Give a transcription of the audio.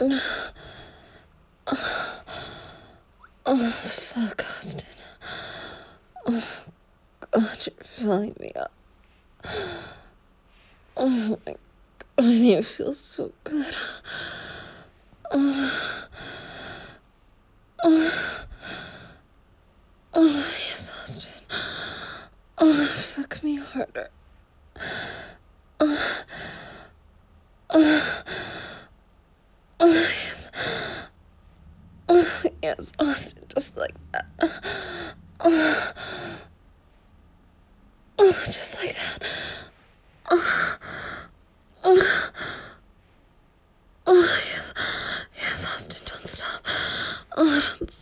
Oh, fuck, Austin. Oh, God, you're filling me up. Oh, my God, you feel so good. Oh, oh, oh, yes, Austin. Oh, fuck me harder. Oh, oh, oh, yes. Oh, yes, Austin, just like that. Oh, oh, just like that. Oh, oh, oh, yes. Yes, Austin, don't stop. Oh, don't